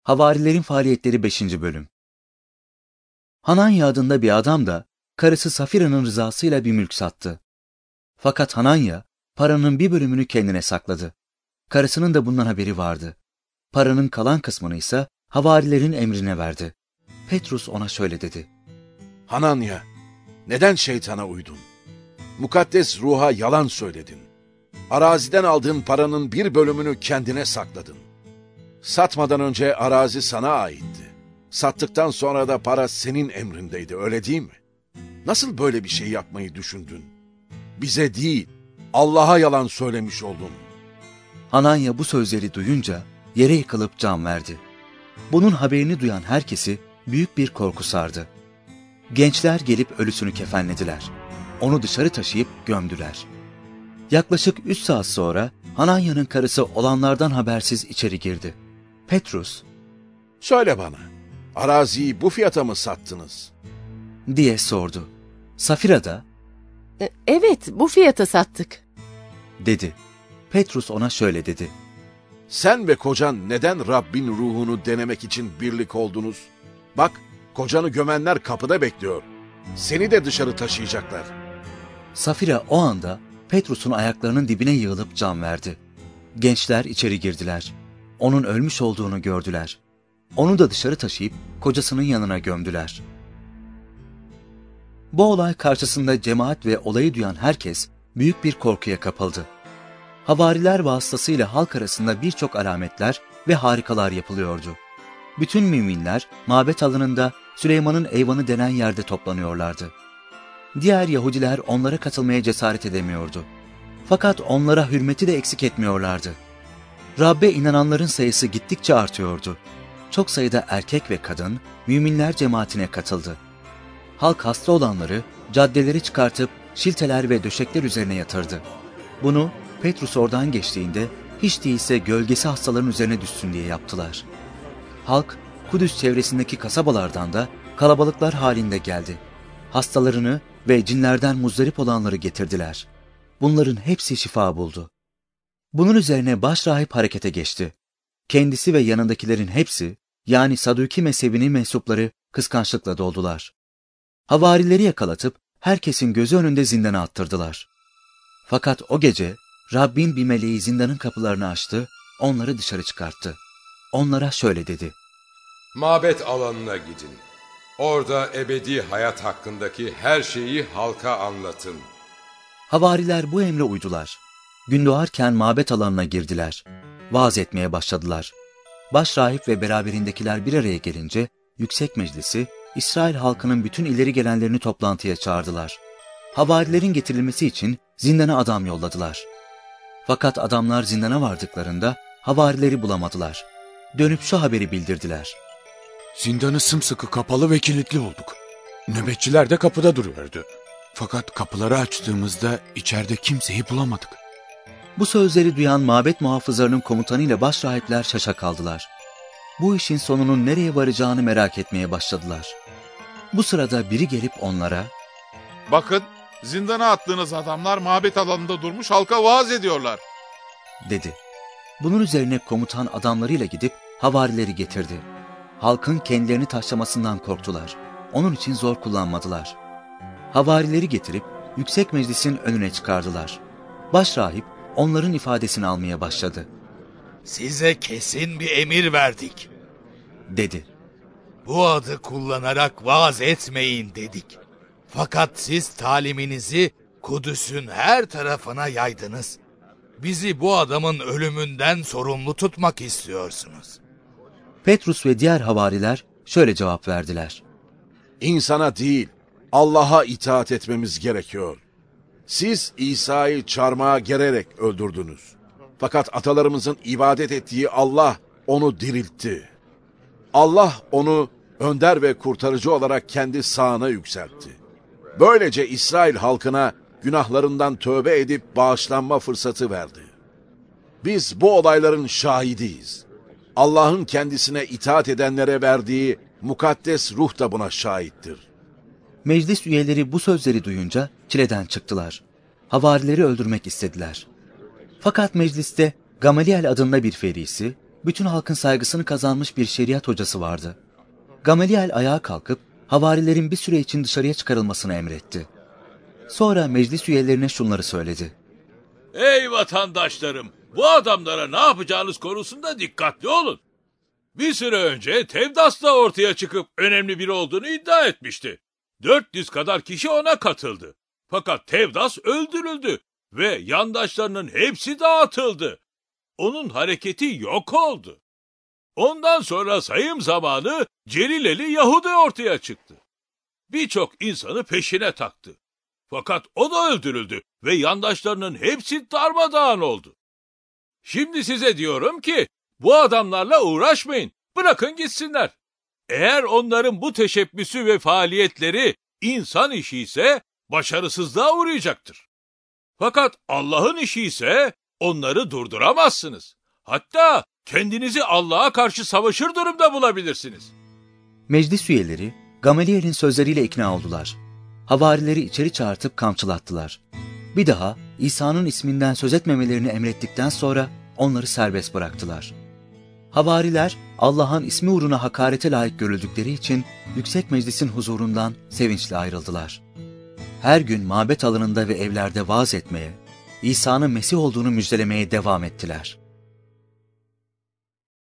Havarilerin faaliyetleri 5. bölüm. Hananya adında bir adam da karısı Safira'nın rızasıyla bir mülk sattı. Fakat Hananya paranın bir bölümünü kendine sakladı. Karısının da bundan haberi vardı. Paranın kalan kısmını ise havarilerin emrine verdi. Petrus ona şöyle dedi: Hananya, neden şeytana uydun? Mukaddes ruha yalan söyledin. Araziden aldığın paranın bir bölümünü kendine sakladın. Satmadan önce arazi sana aitti. Sattıktan sonra da para senin emrindeydi, öyle değil mi? Nasıl böyle bir şey yapmayı düşündün? Bize değil, Allah'a yalan söylemiş oldun. Hananya bu sözleri duyunca yere yıkılıp can verdi. Bunun haberini duyan herkesi büyük bir korku sardı. Gençler gelip ölüsünü kefenlediler. Onu dışarı taşıyıp gömdüler. Yaklaşık 3 saat sonra Hananya'nın karısı olanlardan habersiz içeri girdi. Petrus, Söyle bana, araziyi bu fiyata mı sattınız? diye sordu. Safira da, Evet, bu fiyata sattık. dedi. Petrus ona şöyle dedi: Sen ve kocan neden Rabbin ruhunu denemek için birlik oldunuz? Bak, kocanı gömenler kapıda bekliyor. Seni de dışarı taşıyacaklar. Safira o anda Petrus'un ayaklarının dibine yığılıp can verdi. Gençler içeri girdiler. Onun ölmüş olduğunu gördüler. Onu da dışarı taşıyıp kocasının yanına gömdüler. Bu olay karşısında cemaat ve olayı duyan herkes büyük bir korkuya kapıldı. Havariler vasıtasıyla halk arasında birçok alametler ve harikalar yapılıyordu. Bütün müminler mabet alanında Süleyman'ın eyvanı denen yerde toplanıyorlardı. Diğer Yahudiler onlara katılmaya cesaret edemiyordu. Fakat onlara hürmeti de eksik etmiyorlardı. Rabbe inananların sayısı gittikçe artıyordu. Çok sayıda erkek ve kadın müminler cemaatine katıldı. Halk hasta olanları caddeleri çıkartıp şilteler ve döşekler üzerine yatırdı. Bunu Petrus oradan geçtiğinde hiç değilse gölgesi hastaların üzerine düşsün diye yaptılar. Halk Kudüs çevresindeki kasabalardan da kalabalıklar halinde geldi. Hastalarını ve cinlerden muzdarip olanları getirdiler. Bunların hepsi şifa buldu. Bunun üzerine başrahip harekete geçti. Kendisi ve yanındakilerin hepsi, yani Saduki mezhebinin mensupları kıskançlıkla doldular. Havarileri yakalatıp herkesin gözü önünde zindana attırdılar. Fakat o gece Rabbin bir meleği zindanın kapılarını açtı, onları dışarı çıkarttı. Onlara şöyle dedi: Mabet alanına gidin. Orada ebedi hayat hakkındaki her şeyi halka anlatın. Havariler bu emre uydular. Gün doğarken mabet alanına girdiler. Vaaz etmeye başladılar. Başrahip ve beraberindekiler bir araya gelince yüksek meclisi İsrail halkının bütün ileri gelenlerini toplantıya çağırdılar. Havarilerin getirilmesi için zindana adam yolladılar. Fakat adamlar zindana vardıklarında havarileri bulamadılar. Dönüp şu haberi bildirdiler: Zindanı sımsıkı kapalı ve kilitli bulduk. Nöbetçiler de kapıda duruyordu. Fakat kapıları açtığımızda içeride kimseyi bulamadık. Bu sözleri duyan mabet muhafızlarının komutanıyla başrahipler şaşa kaldılar. Bu işin sonunun nereye varacağını merak etmeye başladılar. Bu sırada biri gelip onlara: Bakın, zindana attığınız adamlar mabet alanında durmuş halka vaaz ediyorlar, dedi. Bunun üzerine komutan adamlarıyla gidip havarileri getirdi. Halkın kendilerini taşlamasından korktular. Onun için zor kullanmadılar. Havarileri getirip yüksek meclisin önüne çıkardılar. Başrahip onların ifadesini almaya başladı. Size kesin bir emir verdik, dedi. Bu adı kullanarak vaaz etmeyin dedik. Fakat siz taliminizi Kudüs'ün her tarafına yaydınız. Bizi bu adamın ölümünden sorumlu tutmak istiyorsunuz. Petrus ve diğer havariler şöyle cevap verdiler: İnsana değil, Allah'a itaat etmemiz gerekiyor. Siz İsa'yı çarmıha gererek öldürdünüz. Fakat atalarımızın ibadet ettiği Allah onu diriltti. Allah onu önder ve kurtarıcı olarak kendi sağına yükseltti. Böylece İsrail halkına günahlarından tövbe edip bağışlanma fırsatı verdi. Biz bu olayların şahidiyiz. Allah'ın kendisine itaat edenlere verdiği mukaddes ruh da buna şahittir. Meclis üyeleri bu sözleri duyunca çileden çıktılar. Havarileri öldürmek istediler. Fakat mecliste Gamaliel adında bir ferisi, Bütün halkın saygısını kazanmış bir şeriat hocası vardı. Gamaliel ayağa kalkıp havarilerin bir süre için dışarıya çıkarılmasını emretti. Sonra meclis üyelerine şunları söyledi. Ey vatandaşlarım! Bu adamlara ne yapacağınız konusunda dikkatli olun. Bir süre önce Tevdas da ortaya çıkıp önemli biri olduğunu iddia etmişti. 400 kadar kişi ona katıldı. Fakat Tevdas öldürüldü ve yandaşlarının hepsi dağıtıldı. Onun hareketi yok oldu. Ondan sonra sayım zamanı Celileli Yahudi ortaya çıktı. Birçok insanı peşine taktı. Fakat o da öldürüldü ve yandaşlarının hepsi darmadağın oldu. Şimdi size diyorum ki bu adamlarla uğraşmayın, bırakın gitsinler. Eğer onların bu teşebbüsü ve faaliyetleri insan işi ise başarısızlığa uğrayacaktır. Fakat Allah'ın işi ise onları durduramazsınız. Hatta kendinizi Allah'a karşı savaşır durumda bulabilirsiniz. Meclis üyeleri Gamaliel'in sözleriyle ikna oldular. Havarileri içeri çağırtıp kamçılattılar. Bir daha İsa'nın isminden söz etmemelerini emrettikten sonra onları serbest bıraktılar. Havariler Allah'ın ismi uğruna hakarete layık görüldükleri için yüksek meclisin huzurundan sevinçle ayrıldılar. Her gün mabet alanında ve evlerde vaaz etmeye, İsa'nın Mesih olduğunu müjdelemeye devam ettiler.